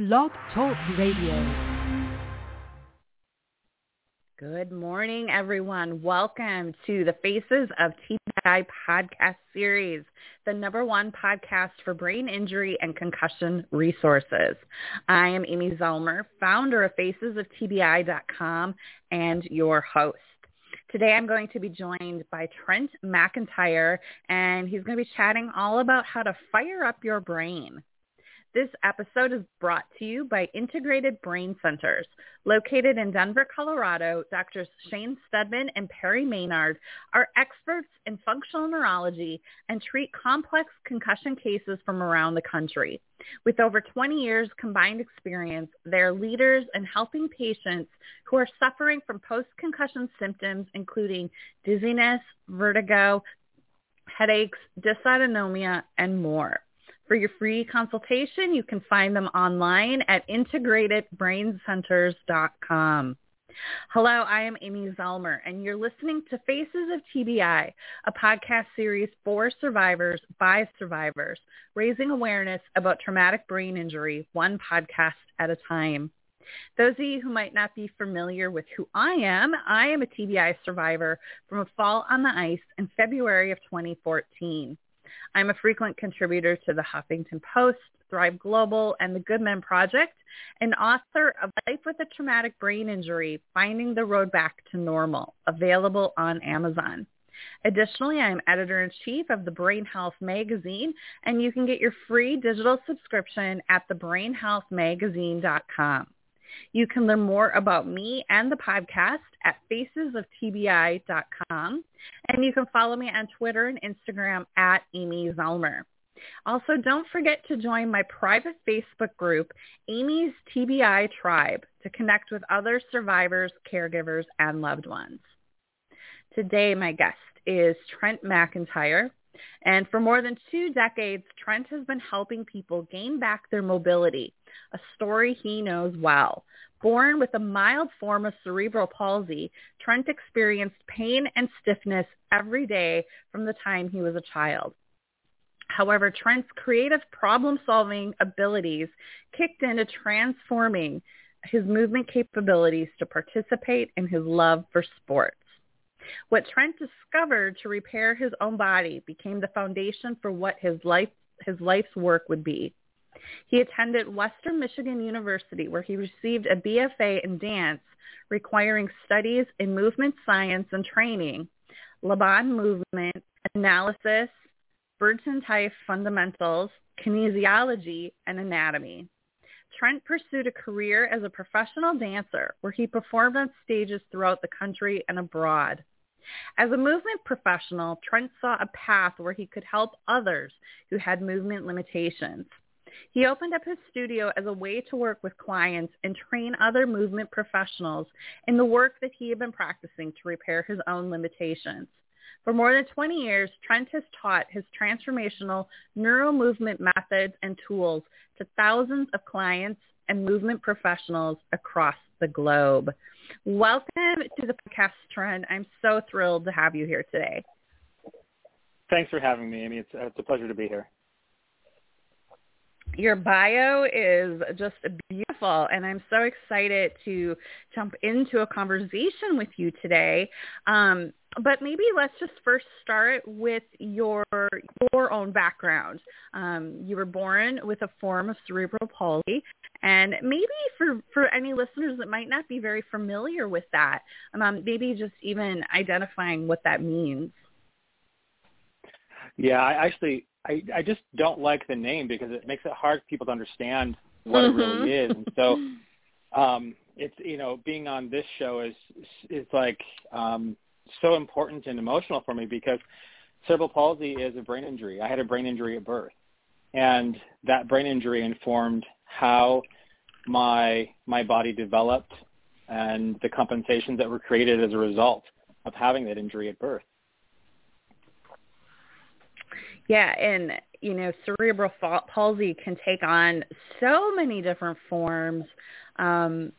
Blog Talk Radio. Good morning, everyone. Welcome to the Faces of TBI podcast series, the #1 podcast for brain injury and concussion resources. I am Amy Zellmer, founder of FacesOfTBI.com and your host. Today I'm going to be joined by Trent McIntyre, and he's going to be chatting all about how to fire up your brain. This episode is brought to you by Integrated Brain Centers. Located in Denver, Colorado, Drs. Shane Stedman and Perry Maynard are experts in functional neurology and treat complex concussion cases from around the country. With over 20 years combined experience, they're leaders in helping patients who are suffering from post-concussion symptoms, including dizziness, vertigo, headaches, dysautonomia, and more. For your free consultation, you can find them online at integratedbraincenters.com. Hello, I am Amy Zellmer, and you're listening to Faces of TBI, a podcast series for survivors by survivors, raising awareness about traumatic brain injury, one podcast at a time. Those of you who might not be familiar with who I am a TBI survivor from a fall on the ice in February of 2014. I'm a frequent contributor to the Huffington Post, Thrive Global, and the Good Men Project, and author of Life with a Traumatic Brain Injury, Finding the Road Back to Normal, available on Amazon. Additionally, I'm editor-in-chief of the Brain Health Magazine, and you can get your free digital subscription at thebrainhealthmagazine.com. You can learn more about me and the podcast at facesoftbi.com, and you can follow me on Twitter and Instagram at Amy Zellmer. Also, don't forget to join my private Facebook group, Amy's TBI Tribe, to connect with other survivors, caregivers, and loved ones. Today, my guest is Trent McIntyre. And for more than 2 decades, Trent has been helping people gain back their mobility, a story he knows well. Born with a mild form of cerebral palsy, Trent experienced pain and stiffness every day from the time he was a child. However, Trent's creative problem-solving abilities kicked into transforming his movement capabilities to participate in his love for sports. What Trent discovered to repair his own body became the foundation for what his life's work would be. He attended Western Michigan University, where he received a BFA in dance, requiring studies in movement science and training, Laban movement analysis, Burton-type fundamentals, kinesiology, and anatomy. Trent pursued a career as a professional dancer, where he performed on stages throughout the country and abroad. As a movement professional, Trent saw a path where he could help others who had movement limitations. He opened up his studio as a way to work with clients and train other movement professionals in the work that he had been practicing to repair his own limitations. For more than 20 years, Trent has taught his transformational neuromovement methods and tools to thousands of clients and movement professionals across the globe. Welcome to the podcast, Trent. I'm so thrilled to have you here today. Thanks for having me, Amy. It's a pleasure to be here. Your bio is just beautiful, and I'm so excited to jump into a conversation with you today. But maybe let's just first start with your own background. You were born with a form of cerebral palsy, and maybe for any listeners that might not be very familiar with that, maybe just even identifying what that means. Yeah, I just don't like the name because it makes it hard for people to understand what it really is. And so it's, being on this show is like so important and emotional for me because cerebral palsy is a brain injury. I had a brain injury at birth, and that brain injury informed how my body developed and the compensations that were created as a result of having that injury at birth. Yeah, and, cerebral palsy can take on so many different forms, and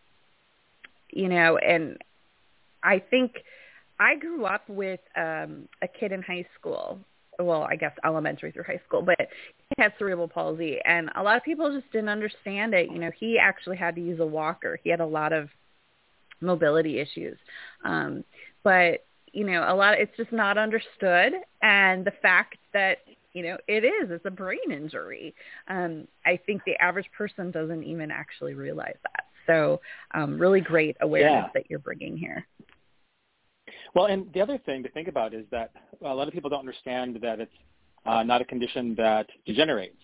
I think I grew up with a kid in high school I guess elementary through high school, but he had cerebral palsy, and a lot of people just didn't understand it. He actually had to use a walker. He had a lot of mobility issues. But, it's just not understood. And the fact that, it's a brain injury. I think the average person doesn't even actually realize that. So really great awareness that you're bringing here. Well, and the other thing to think about is that a lot of people don't understand that it's not a condition that degenerates.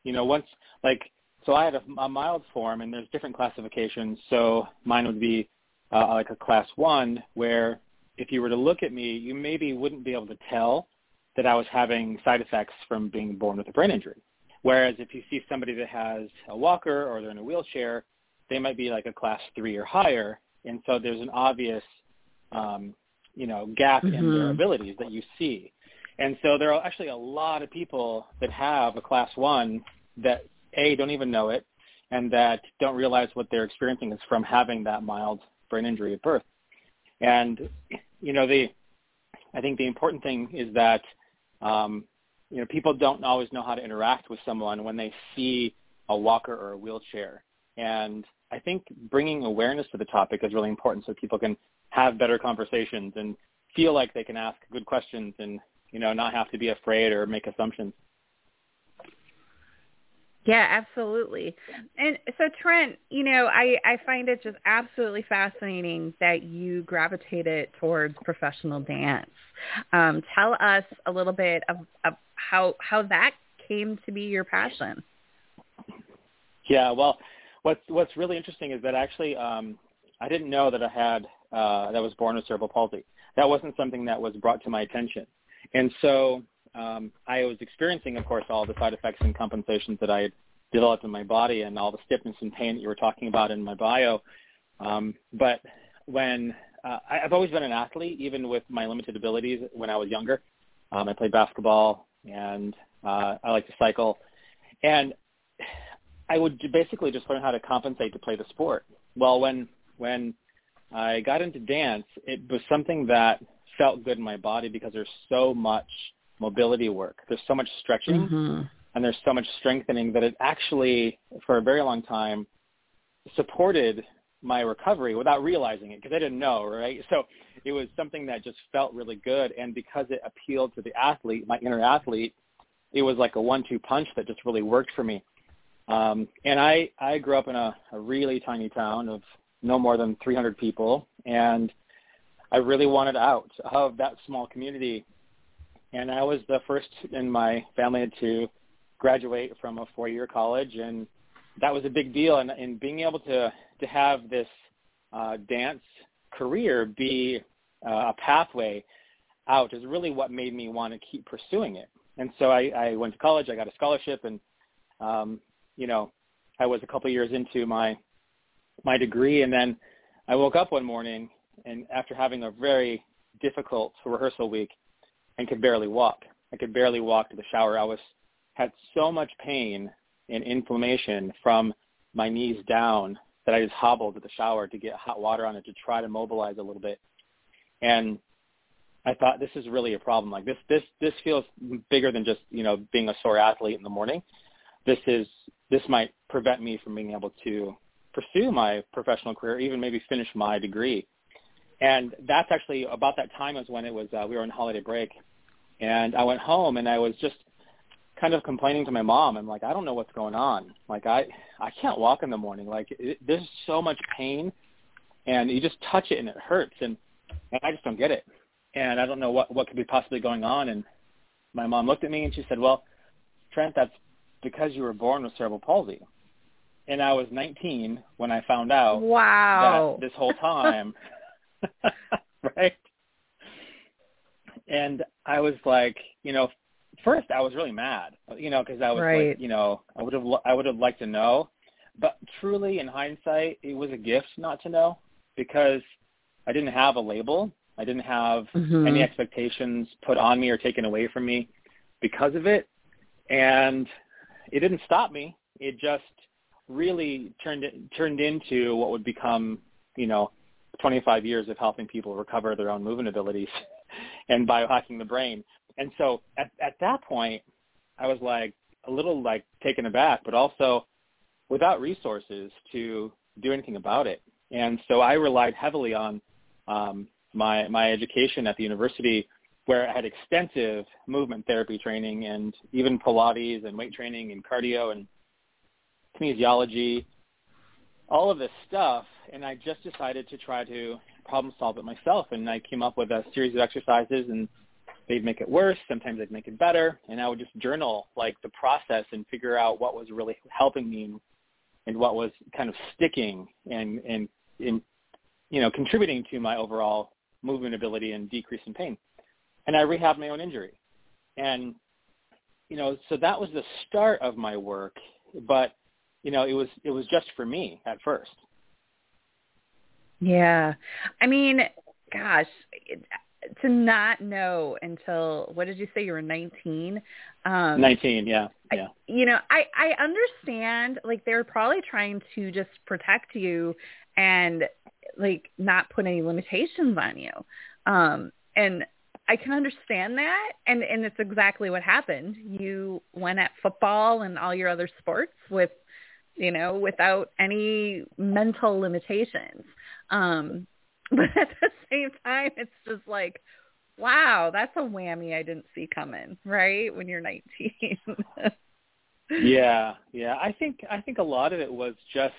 So I had a mild form, and there's different classifications. So mine would be like a class 1, where if you were to look at me, you maybe wouldn't be able to tell that I was having side effects from being born with a brain injury. Whereas if you see somebody that has a walker or they're in a wheelchair, they might be like a class 3 or higher. And so there's an obvious, gap in their abilities that you see. And so there are actually a lot of people that have a class 1 that, A, don't even know it, and that don't realize what they're experiencing is from having that mild brain injury at birth. And, I think the important thing is that, people don't always know how to interact with someone when they see a walker or a wheelchair. And I think bringing awareness to the topic is really important so people can have better conversations and feel like they can ask good questions and, not have to be afraid or make assumptions. Yeah, absolutely. And so, Trent, I find it just absolutely fascinating that you gravitated towards professional dance. Tell us a little bit of how that came to be your passion. Yeah, well, what's really interesting is that actually I didn't know that I was born with cerebral palsy. That wasn't something that was brought to my attention. And so I was experiencing, of course, all the side effects and compensations that I had developed in my body and all the stiffness and pain that you were talking about in my bio. But when I've always been an athlete, even with my limited abilities when I was younger. I played basketball, and I like to cycle. And I would basically just learn how to compensate to play the sport. Well, when I got into dance, it was something that felt good in my body because there's so much mobility work. There's so much stretching, and there's so much strengthening that it actually, for a very long time, supported my recovery without realizing it because I didn't know, right? So it was something that just felt really good. And because it appealed to the athlete, my inner athlete, it was like a 1-2 punch that just really worked for me. And I grew up in a really tiny town of no more than 300 people, and I really wanted out of that small community. And I was the first in my family to graduate from a 4-year college, and that was a big deal. And being able to have this dance career be a pathway out is really what made me want to keep pursuing it. And so I went to college, I got a scholarship, and I was a couple of years into my degree, and then I woke up one morning, and after having a very difficult rehearsal week, and could barely walk. I could barely walk to the shower. Had so much pain and inflammation from my knees down that I just hobbled to the shower to get hot water on it to try to mobilize a little bit. And I thought, this is really a problem. Like this feels bigger than just, being a sore athlete in the morning. This might prevent me from being able to pursue my professional career, even maybe finish my degree. And that's actually about that time is when it was, we were on holiday break, and I went home and I was just kind of complaining to my mom. I'm like, I don't know what's going on. Like I can't walk in the morning. Like there's so much pain, and you just touch it and it hurts. And I just don't get it. And I don't know what could be possibly going on. And my mom looked at me and she said, well, Trent, that's because you were born with cerebral palsy. And I was 19 when I found out that this whole time, right? And I was like, first I was really mad, because I was like, I would have liked to know. But truly, in hindsight, it was a gift not to know, because I didn't have a label. I didn't have any expectations put on me or taken away from me because of it. And it didn't stop me. It just really turned into what would become, 25 years of helping people recover their own movement abilities and biohacking the brain. And so at that point, I was like a little like taken aback, but also without resources to do anything about it. And so I relied heavily on my education at the university, where I had extensive movement therapy training and even Pilates and weight training and cardio and kinesiology, all of this stuff. And I just decided to try to problem solve it myself. And I came up with a series of exercises, and they'd make it worse. Sometimes they'd make it better. And I would just journal like the process and figure out what was really helping me and what was kind of sticking and contributing to my overall movement ability and decrease in pain. And I rehabbed my own injury. And, so that was the start of my work, but, it was just for me at first. Yeah. I mean, gosh, to not know until, what did you say, you were 19? 19, yeah. I understand, like, they were probably trying to just protect you and, like, not put any limitations on you. And I can understand that, and it's exactly what happened. You went at football and all your other sports without any mental limitations. But at the same time, it's just like, wow, that's a whammy I didn't see coming, right? When you're 19. Yeah. I think a lot of it was just,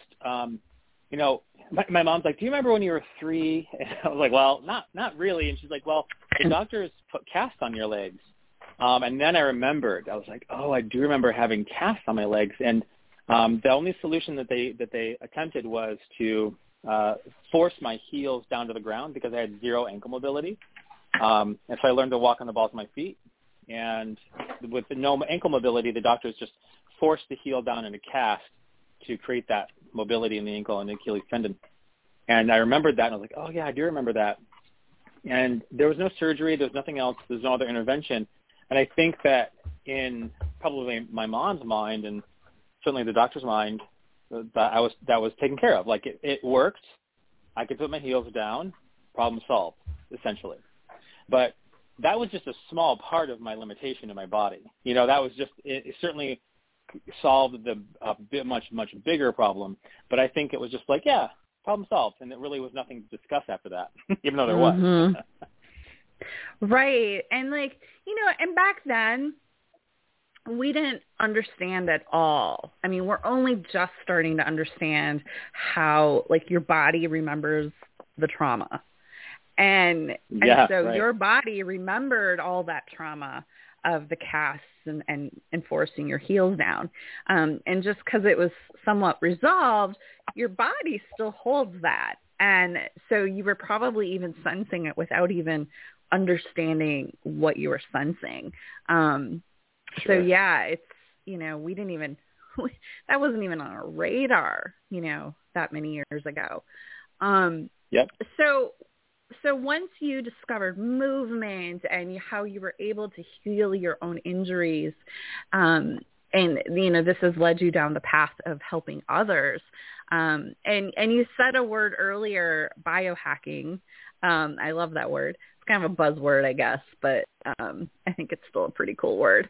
my mom's like, do you remember when you were 3? And I was like, well, not really. And she's like, well, the doctors put casts on your legs. And then I remembered. I was like, oh, I do remember having casts on my legs. And the only solution that they attempted was to force my heels down to the ground because I had zero ankle mobility. And so I learned to walk on the balls of my feet. And with no ankle mobility, the doctors just forced the heel down in a cast to create that mobility in the ankle and the Achilles tendon. And I remembered that, and I was like, oh, yeah, I do remember that. And there was no surgery. There was nothing else. There was no other intervention. And I think that in probably my mom's mind and certainly the doctor's mind, that was taken care of. Like, it worked. I could put my heels down. Problem solved, essentially. But that was just a small part of my limitation in my body. That was just, it certainly solved a much bigger problem. But I think it was just like, yeah, problem solved. And it really was nothing to discuss after that, even though there was. Right. And and back then, we didn't understand at all. I mean, we're only just starting to understand how, your body remembers the trauma. And so right. Your body remembered all that trauma of the casts and forcing your heels down. And just because it was somewhat resolved, your body still holds that. And so you were probably even sensing it without even understanding what you were sensing. Sure. So yeah, it's, we didn't even, that wasn't even on our radar, that many years ago. Yep. So once you discovered movement and how you were able to heal your own injuries, and this has led you down the path of helping others. And you said a word earlier, biohacking. I love that word. It's kind of a buzzword, I guess, but I think it's still a pretty cool word.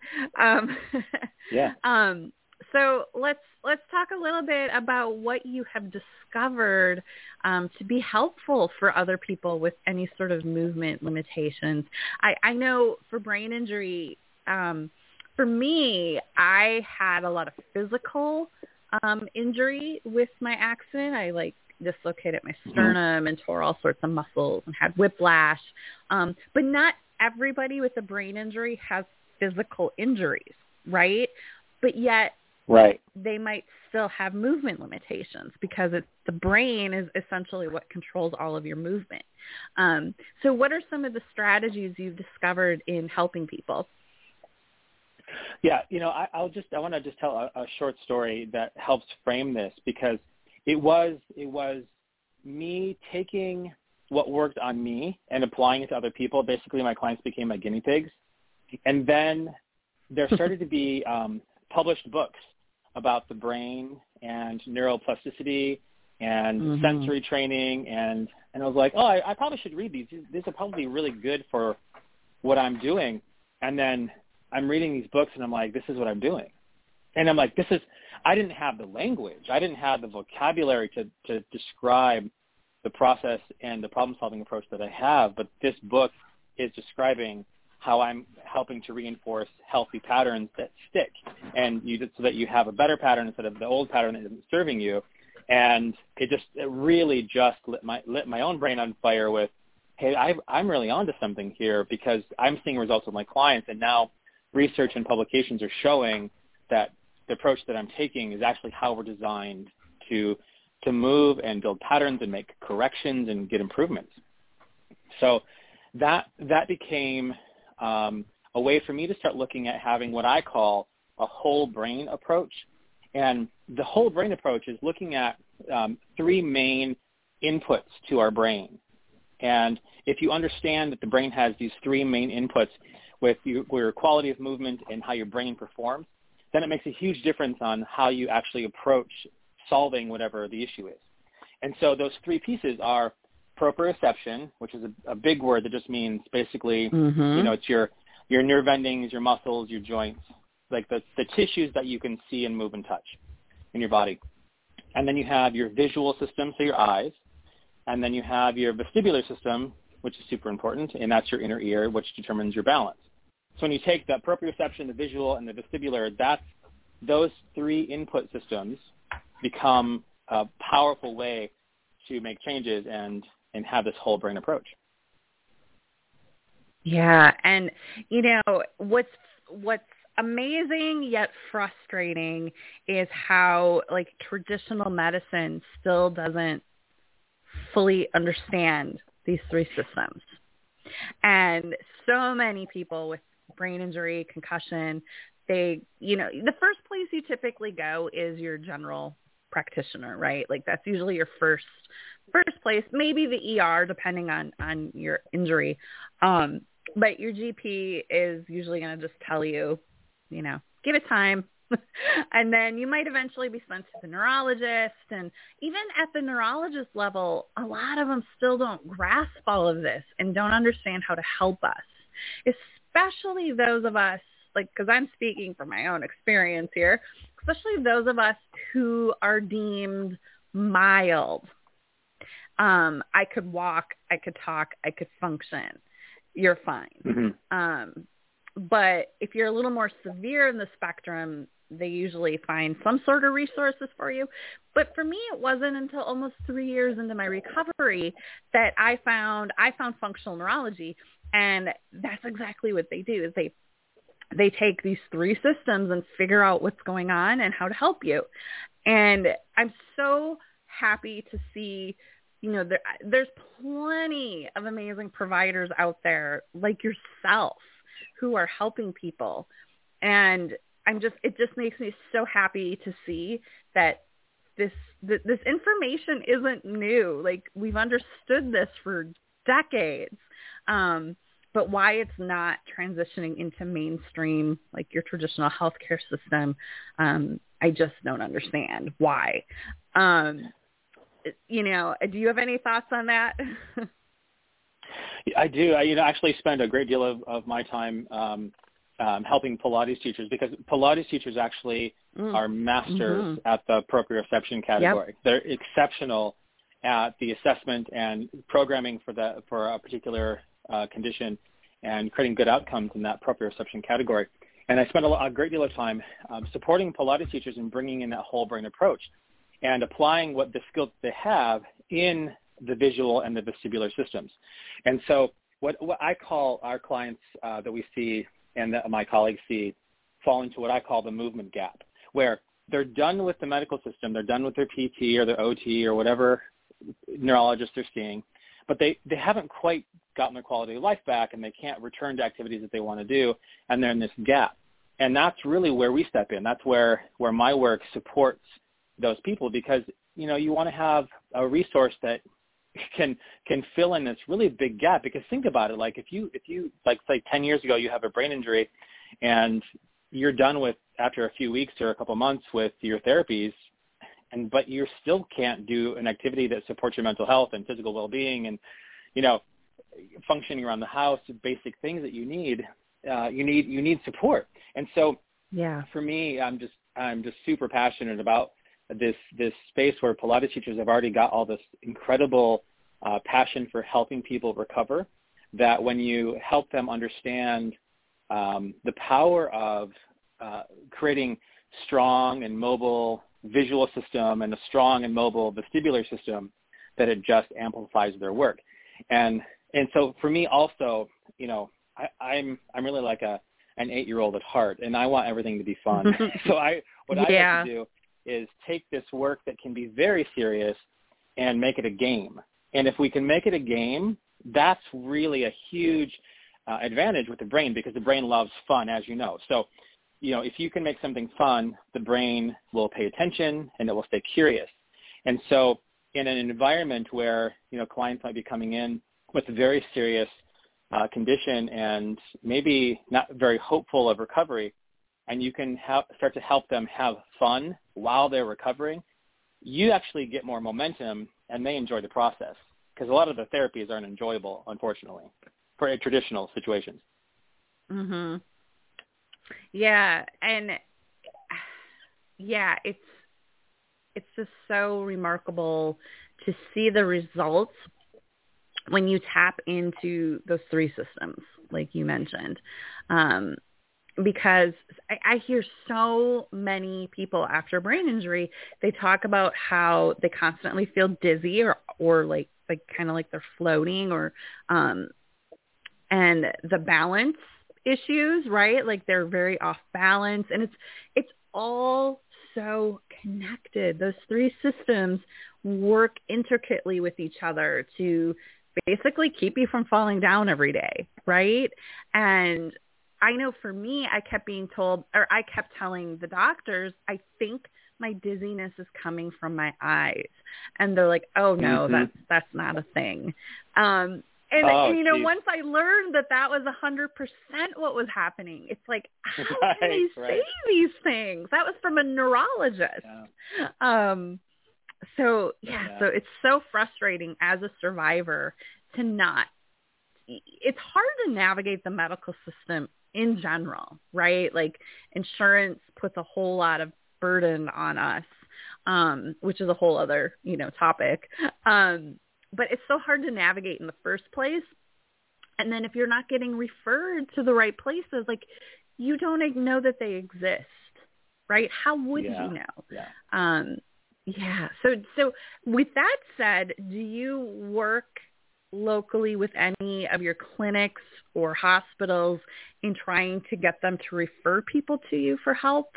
Yeah. So let's talk a little bit about what you have discovered to be helpful for other people with any sort of movement limitations. I know for brain injury, for me, I had a lot of physical injury with my accident. I dislocated my sternum and tore all sorts of muscles and had whiplash. But not everybody with a brain injury has physical injuries, right? But yet, right, they might still have movement limitations because the brain is essentially what controls all of your movement. So what are some of the strategies you've discovered in helping people? Yeah, I want to just tell a short story that helps frame this, because it was me taking what worked on me and applying it to other people. Basically, my clients became my guinea pigs. And then there started to be published books about the brain and neuroplasticity and sensory training. And I was like, oh, I probably should read these. These are probably really good for what I'm doing. And then I'm reading these books and I'm like, this is what I'm doing. And I'm like, I didn't have the language. I didn't have the vocabulary to describe the process and the problem-solving approach that I have, but this book is describing how I'm helping to reinforce healthy patterns that stick, and so that you have a better pattern instead of the old pattern that isn't serving you. And it really just lit my own brain on fire with, hey, I'm really onto something here, because I'm seeing results with my clients, and now research and publications are showing that the approach that I'm taking is actually how we're designed to move and build patterns and make corrections and get improvements. So that became a way for me to start looking at having what I call a whole brain approach. And the whole brain approach is looking at three main inputs to our brain. And if you understand that the brain has these three main inputs with your quality of movement and how your brain performs, then it makes a huge difference on how you actually approach solving whatever the issue is. And so those three pieces are proprioception, which is a big word that just means basically, it's your nerve endings, your muscles, your joints, like the tissues that you can see and move and touch in your body. And then you have your visual system, so your eyes. And then you have your vestibular system, which is super important, and that's your inner ear, which determines your balance. So when you take the proprioception, the visual, and the vestibular, those three input systems become a powerful way to make changes and have this whole brain approach. Yeah, and what's amazing yet frustrating is how traditional medicine still doesn't fully understand these three systems. And so many people with brain injury, concussion, the first place you typically go is your general practitioner, right? That's usually your first place, maybe the ER, depending on your injury. But your GP is usually going to just tell you, give it time. And then you might eventually be sent to the neurologist. And even at the neurologist level, a lot of them still don't grasp all of this and don't understand how to help us, especially those of us, because I'm speaking from my own experience here, especially those of us who are deemed mild. I could walk, I could talk, I could function. You're fine. Mm-hmm. But if you're a little more severe in the spectrum, they usually find some sort of resources for you. But for me, it wasn't until almost 3 years into my recovery that I found functional neurology. And that's exactly what they do, is they take these three systems and figure out what's going on and how to help you. And I'm so happy to see, there's plenty of amazing providers out there like yourself who are helping people. And it just makes me so happy to see that this information isn't new. We've understood this for decades. But why it's not transitioning into mainstream, your traditional healthcare system, I just don't understand why. Do you have any thoughts on that? I do. I actually spend a great deal of my time helping Pilates teachers, because Pilates teachers actually are masters at the proprioception category. Yep. They're exceptional at the assessment and programming for a particular condition and creating good outcomes in that proprioception category. And I spend a great deal of time supporting Pilates teachers and bringing in that whole brain approach and applying what the skills they have in the visual and the vestibular systems. And so what I call our clients that we see and that my colleagues see fall into what I call the movement gap, where they're done with the medical system, they're done with their PT or their OT or whatever neurologist they're seeing, but they haven't quite gotten their quality of life back, and they can't return to activities that they want to do, and they're in this gap. And that's really where we step in. That's where my work supports those people, because you want to have a resource that can fill in this really big gap. Because think about it, if you say 10 years ago you have a brain injury and you're done with after a few weeks or a couple months with your therapies, but you still can't do an activity that supports your mental health and physical well-being and functioning around the house, basic things that you need, you need support. And so Yeah. for me, I'm just super passionate about this space where Pilates teachers have already got all this incredible passion for helping people recover, that when you help them understand the power of creating strong and mobile visual system and a strong and mobile vestibular system, that it just amplifies their work. And so for me also, I'm really like an 8-year-old at heart, and I want everything to be fun. So what I like to do is take this work that can be very serious and make it a game. And if we can make it a game, that's really a huge advantage with the brain, because the brain loves fun, as you know. So, if you can make something fun, the brain will pay attention and it will stay curious. And so in an environment where, clients might be coming in with a very serious condition and maybe not very hopeful of recovery, and you can start to help them have fun while they're recovering, you actually get more momentum and they enjoy the process, because a lot of the therapies aren't enjoyable, unfortunately, for traditional situations. Mm-hmm. Yeah. And yeah, it's just so remarkable to see the results when you tap into those 3 systems, like you mentioned. Because I hear so many people after brain injury, they talk about how they constantly feel dizzy or like kind of like they're floating, or and the balance issues, right? Like they're very off balance, and it's all so connected. Those 3 systems work intricately with each other to basically keep you from falling down every day, right? And I know for me, I kept being told, or I kept telling the doctors, I think my dizziness is coming from my eyes. And they're like, oh no, that's not a thing. And once I learned that was 100% what was happening, it's like, how can they say these things? That was from a neurologist. Yeah. So it's so frustrating as a survivor to not, it's hard to navigate the medical system in general, right? Like insurance puts a whole lot of burden on us, which is a whole other, topic. But it's so hard to navigate in the first place. And then if you're not getting referred to the right places, like you don't even know that they exist, right? How would you know? Yeah. So with that said, do you work locally with any of your clinics or hospitals in trying to get them to refer people to you for help?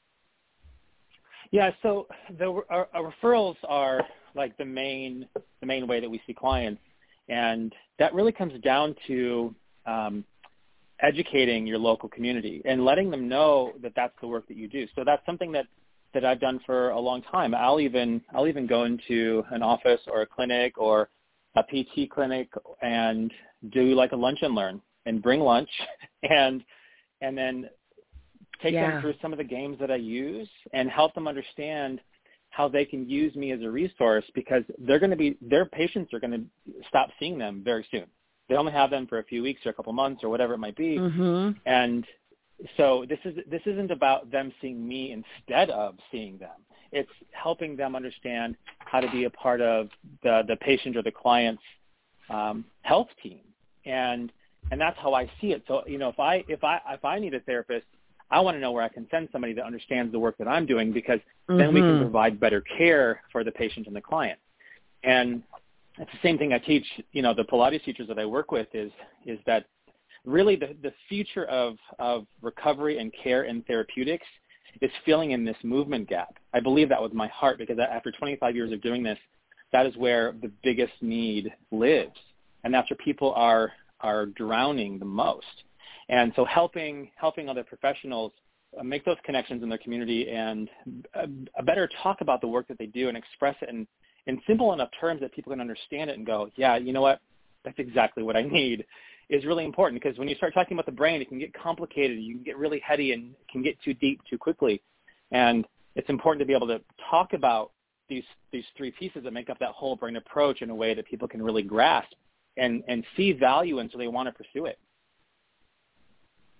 Yeah. So our referrals are like the main way that we see clients, and that really comes down to educating your local community and letting them know that that's the work that you do. So that's something that I've done for a long time. I'll even go into an office or a clinic or a PT clinic and do like a lunch and learn and bring lunch and then take them through some of the games that I use and help them understand how they can use me as a resource, because their patients are going to stop seeing them very soon. They only have them for a few weeks or a couple months or whatever it might be. Mm-hmm. And so this isn't about them seeing me instead of seeing them. It's helping them understand how to be a part of the patient or the client's health team, and that's how I see it. So if I need a therapist, I want to know where I can send somebody that understands the work that I'm doing, because then we can provide better care for the patient and the client. And it's the same thing I teach. The Pilates teachers that I work with is that really the future of recovery and care and therapeutics is filling in this movement gap. I believe that with my heart, because after 25 years of doing this, that is where the biggest need lives, and that's where people are drowning the most. And so helping other professionals make those connections in their community and better talk about the work that they do and express it in simple enough terms that people can understand it and go, yeah, you know what, that's exactly what I need, is really important. Because when you start talking about the brain, it can get complicated. You can get really heady and can get too deep too quickly. And it's important to be able to talk about these 3 pieces that make up that whole brain approach in a way that people can really grasp and see value in, so they want to pursue it.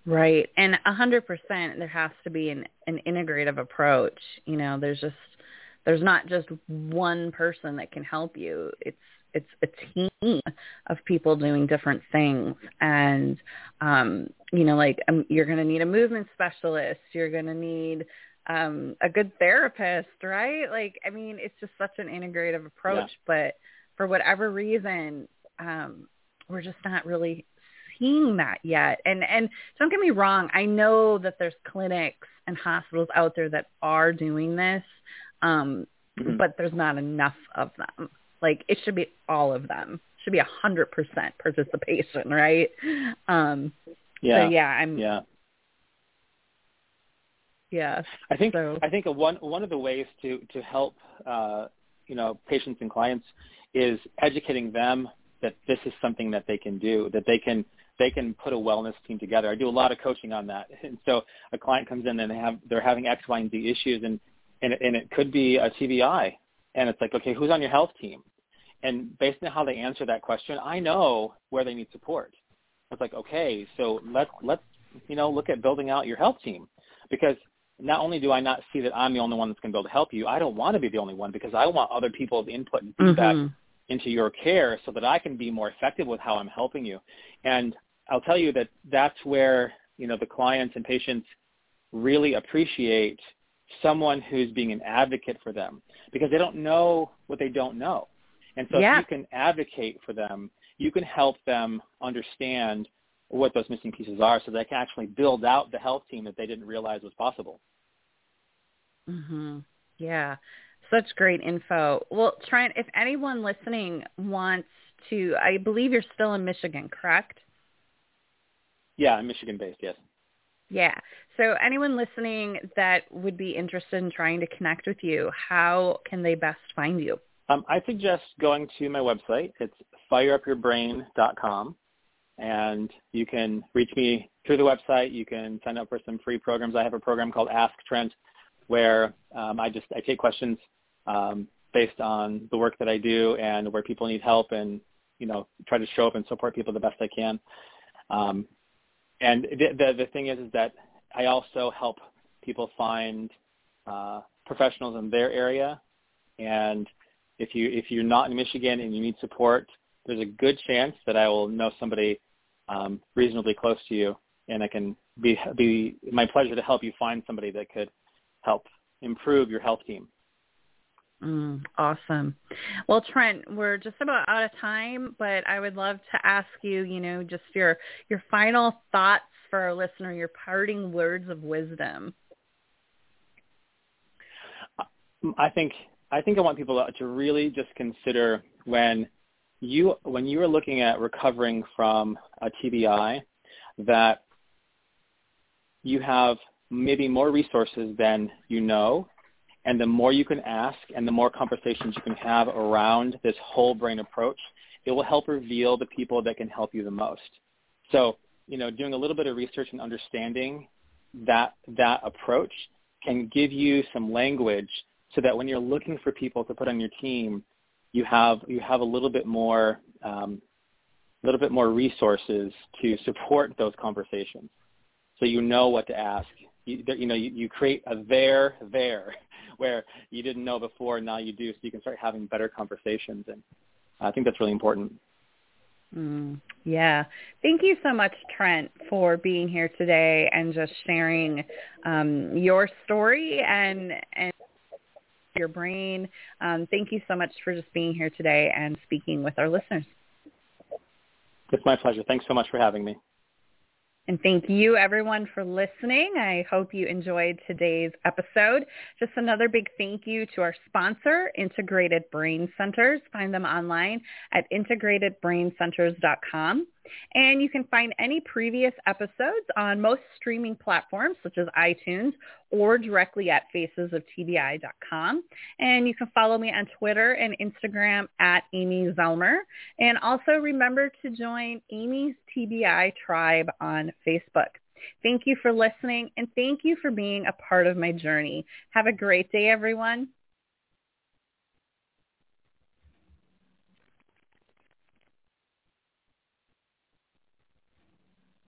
Right. And 100% there has to be an integrative approach. There's not just one person that can help you. It's a team of people doing different things. And, you're going to need a movement specialist. You're going to need a good therapist, right? It's just such an integrative approach. Yeah. But for whatever reason, we're just not really seeing that yet. And don't get me wrong, I know that there's clinics and hospitals out there that are doing this, but there's not enough of them. It should be all of them. It should be 100% participation, right? I think one of the ways to help patients and clients is educating them that this is something that they can do, that they can put a wellness team together. I do a lot of coaching on that. And so a client comes in and they're having X, Y, and Z issues, and it could be a TBI. And it's like, okay, who's on your health team? And based on how they answer that question, I know where they need support. It's like, okay, so let's look at building out your health team, because not only do I not see that I'm the only one that's going to be able to help you, I don't want to be the only one, because I want other people's input and feedback into your care so that I can be more effective with how I'm helping you. And I'll tell you that that's where, the clients and patients really appreciate someone who's being an advocate for them, because they don't know what they don't know. And so if you can advocate for them, you can help them understand what those missing pieces are so they can actually build out the health team that they didn't realize was possible. Yeah. Such great info. Well, Trent, if anyone listening wants to, I believe you're still in Michigan, correct? Yeah, I'm Michigan-based, yes. Yeah. So anyone listening that would be interested in trying to connect with you, how can they best find you? I suggest going to my website. It's fireupyourbrain.com, and you can reach me through the website. You can sign up for some free programs. I have a program called Ask Trent, where I take questions based on the work that I do and where people need help, and try to show up and support people the best I can. And the thing is that I also help people find professionals in their area. And if you're not in Michigan and you need support, there's a good chance that I will know somebody reasonably close to you, and I can be my pleasure to help you find somebody that could help improve your health team. Awesome. Well, Trent, we're just about out of time, but I would love to ask you, just your final thoughts for our listener, your parting words of wisdom. I think I want people to really just consider when you are looking at recovering from a TBI, that you have maybe more resources than you know, and the more you can ask and the more conversations you can have around this whole brain approach, it will help reveal the people that can help you the most. So, doing a little bit of research and understanding that approach can give you some language so that when you're looking for people to put on your team, you have a little bit more resources to support those conversations. So you know what to ask. You create a there where you didn't know before, and now you do, so you can start having better conversations. And I think that's really important. Yeah. Thank you so much, Trent, for being here today and just sharing your story and your brain. Thank you so much for just being here today and speaking with our listeners. It's my pleasure. Thanks so much for having me. And thank you, everyone, for listening. I hope you enjoyed today's episode. Just another big thank you to our sponsor, Integrated Brain Centers. Find them online at integratedbraincenters.com. And you can find any previous episodes on most streaming platforms, such as iTunes, or directly at facesoftbi.com. And you can follow me on Twitter and Instagram at Amy Zellmer. And also remember to join Amy's TBI Tribe on Facebook. Thank you for listening, and thank you for being a part of my journey. Have a great day, everyone.